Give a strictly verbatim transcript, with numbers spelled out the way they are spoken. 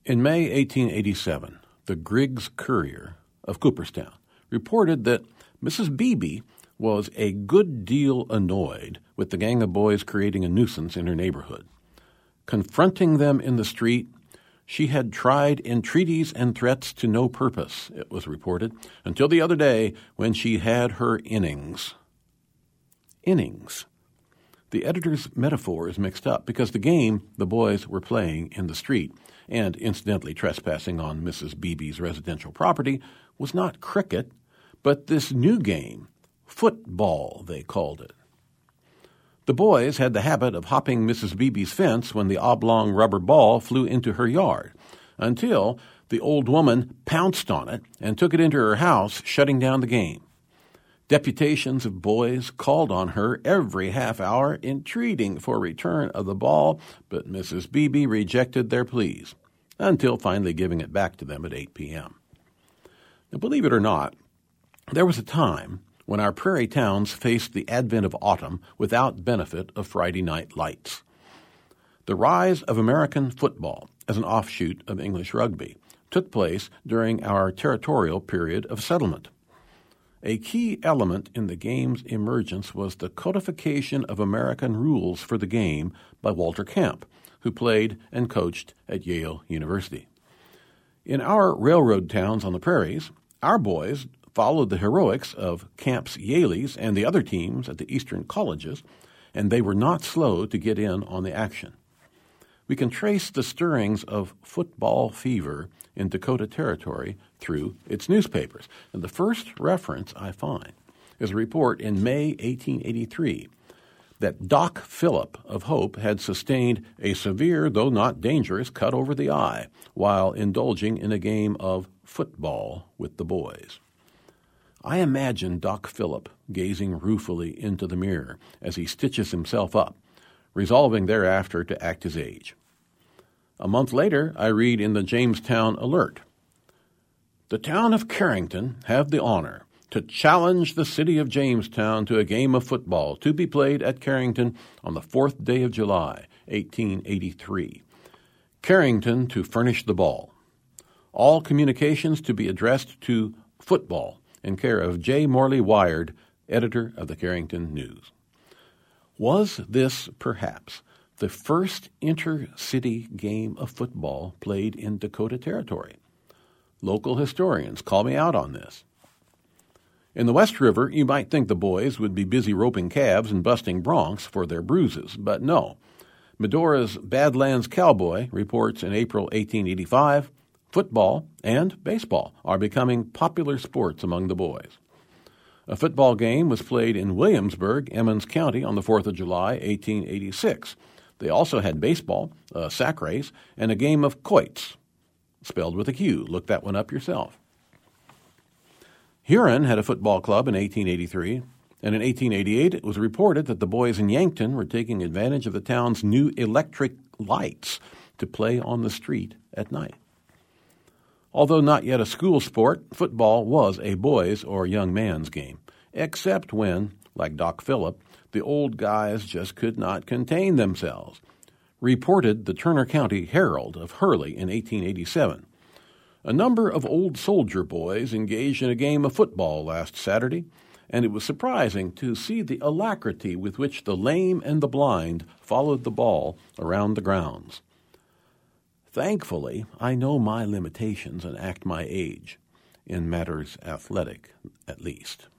In May eighteen eighty-seven, the Griggs Courier of Cooperstown reported that Missus Beebe was a good deal annoyed with the gang of boys creating a nuisance in her neighborhood. Confronting them in the street, she had tried entreaties and threats to no purpose, it was reported, until the other day when she had her innings. Innings. The editor's metaphor is mixed up because the game the boys were playing in the street and incidentally trespassing on Missus Beebe's residential property was not cricket, but this new game, football, they called it. The boys had the habit of hopping Missus Beebe's fence when the oblong rubber ball flew into her yard, until the old woman pounced on it and took it into her house, shutting down the game. Deputations of boys called on her every half hour, entreating for return of the ball, but Missus Beebe rejected their pleas, until finally giving it back to them at eight p.m. Now, believe it or not, there was a time when our prairie towns faced the advent of autumn without benefit of Friday night lights. The rise of American football as an offshoot of English rugby took place during our territorial period of settlement. A key element in the game's emergence was the codification of American rules for the game by Walter Camp, who played and coached at Yale University. In our railroad towns on the prairies, our boys followed the heroics of Camp's Yaleys and the other teams at the eastern colleges, and they were not slow to get in on the action. We can trace the stirrings of football fever in Dakota Territory through its newspapers. And the first reference I find is a report in May eighteen eighty-three that Doc Phillip of Hope had sustained a severe, though not dangerous, cut over the eye while indulging in a game of football with the boys. I imagine Doc Phillip gazing ruefully into the mirror as he stitches himself up, resolving thereafter to act his age. A month later, I read in the Jamestown Alert, "The town of Carrington have the honor to challenge the city of Jamestown to a game of football to be played at Carrington on the fourth day of July, eighteen eighty-three. Carrington to furnish the ball. All communications to be addressed to football in care of J. Morley Wired, editor of the Carrington News." Was this, perhaps, the first intercity game of football played in Dakota Territory? Local historians call me out on this. In the West River, you might think the boys would be busy roping calves and busting broncs for their bruises, but no. Medora's Badlands Cowboy reports in April eighteen eighty-five, football and baseball are becoming popular sports among the boys. A football game was played in Williamsburg, Emmons County, on the fourth of July, eighteen eighty-six. They also had baseball, a sack race, and a game of quoits, spelled with a Q. Look that one up yourself. Huron had a football club in eighteen eighty-three, and in eighteen eighty-eight it was reported that the boys in Yankton were taking advantage of the town's new electric lights to play on the street at night. Although not yet a school sport, football was a boys' or young man's game, except when, like Doc Phillip, the old guys just could not contain themselves, reported the Turner County Herald of Hurley in eighteen eighty-seven. A number of old soldier boys engaged in a game of football last Saturday, and it was surprising to see the alacrity with which the lame and the blind followed the ball around the grounds. Thankfully, I know my limitations and act my age, in matters athletic at least.